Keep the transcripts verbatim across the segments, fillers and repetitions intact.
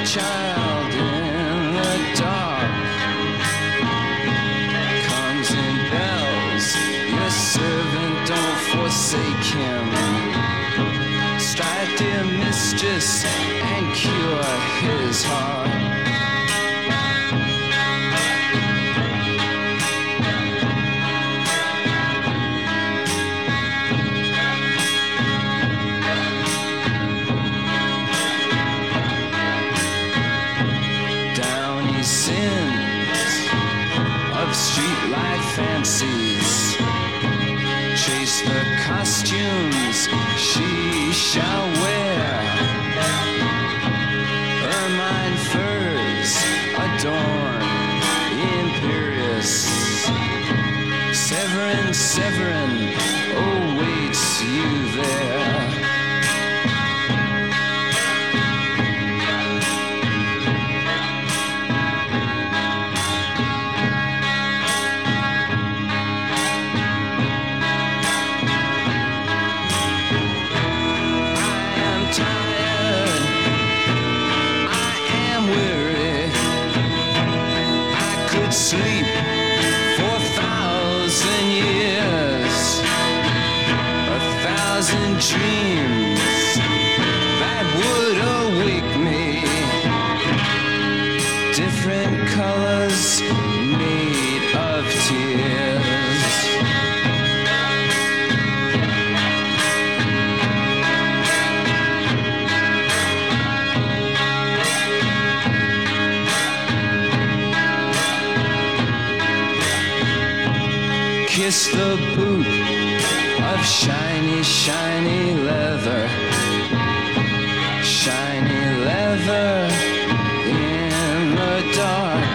child in the dark. Comes in bells, your servant, don't forsake him. Strike, dear mistress, and cure his heart. Sins of streetlight fancies, chase the costumes she shall wear. Ermine furs adorn the imperious. Severin, Severin awaits you there. Sleep for a thousand years, a thousand dreams that would awake me. Different colors made of tears. Kiss the boot of shiny, shiny leather. Shiny leather in the dark.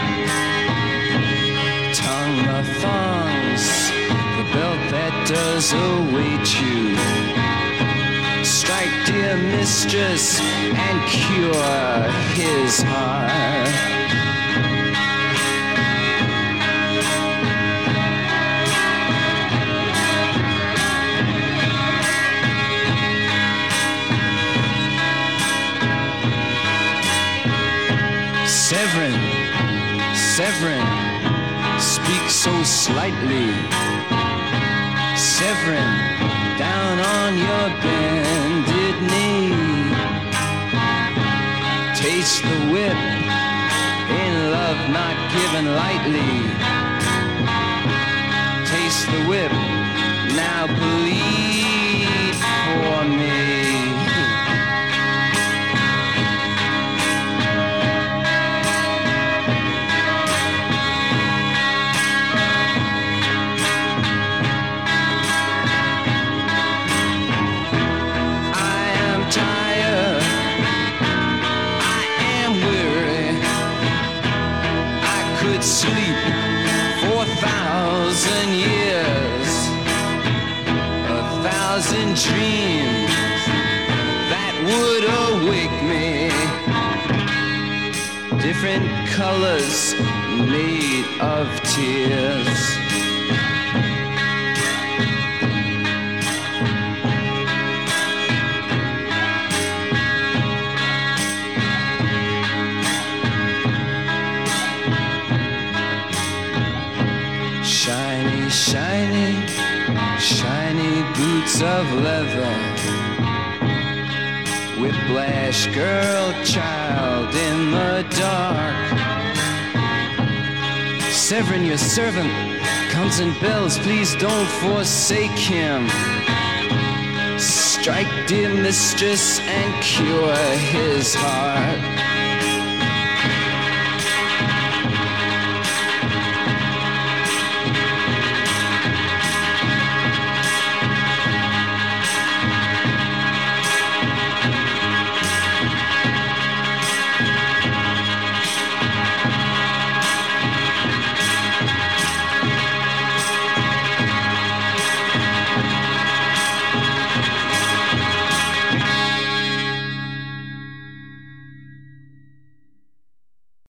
Tongue the thongs, the belt that does await you. Strike, dear mistress, and cure his heart. Severin, Severin, speak so slightly. Severin, down on your bended knee. Taste the whip, in love not given lightly. Taste the whip, now bleed for me. Sleep for a thousand years, a thousand dreams that would awake me. Different colors made of tears. Shiny, shiny, shiny boots of leather. Whiplash girl, child in the dark. Severin, your servant, comes in bells, please don't forsake him. Strike, dear mistress, and cure his heart.